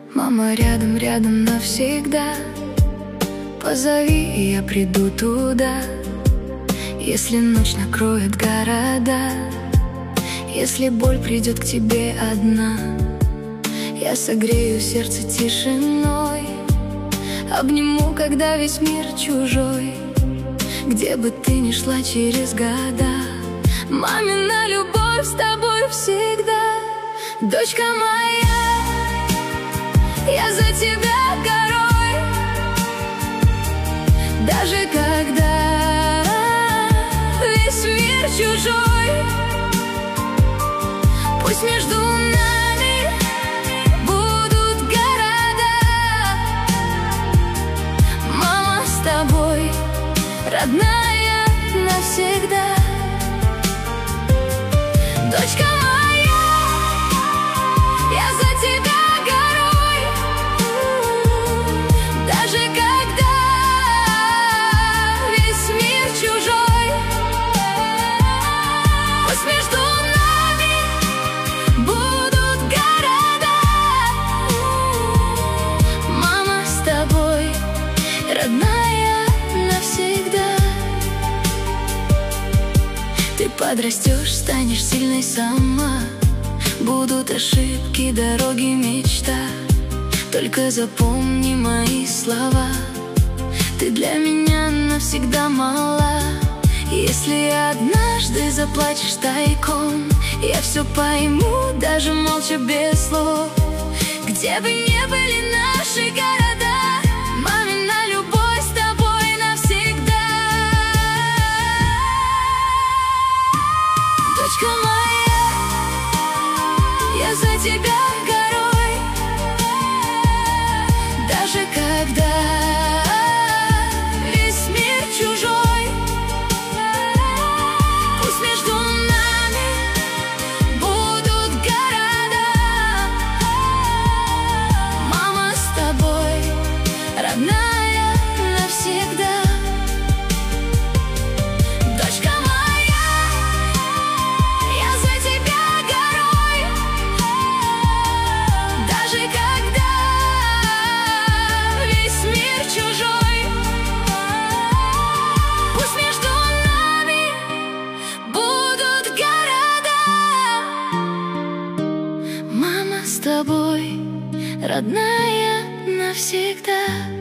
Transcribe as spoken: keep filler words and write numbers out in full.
Мама рядом, рядом навсегда. Позови, и я приду туда. Если ночь накроет города, если боль придет к тебе одна, я согрею сердце тишиной, обниму, когда весь мир чужой. Где бы ты ни шла через года, мамина любовь с тобой всегда. Дочка моя, я за тебя горой, даже когда весь мир чужой. Пусть между нами будут города, мама с тобой, родная навсегда. Дочка моя, я за тебя горой, даже когда весь мир чужой. Пусть между нами будут города, мама с тобой, родная навсегда. Ты подрастешь, станешь сильной сама, будут ошибки, дороги, мечта. Только запомни мои слова, ты для меня навсегда мала. Если однажды заплачешь тайком, я все пойму, даже молча без слов. Где бы ни были наши города, мамина любовь с тобой навсегда. Дочка моя, я за тебя горой, даже когда весь мир чужой. Пусть между нами будут города, мама с тобой, родная навсегда. Дочка моя, я за тебя горой, даже когда весь мир чужой. Пусть между нами будут города, мама с тобой, родная навсегда.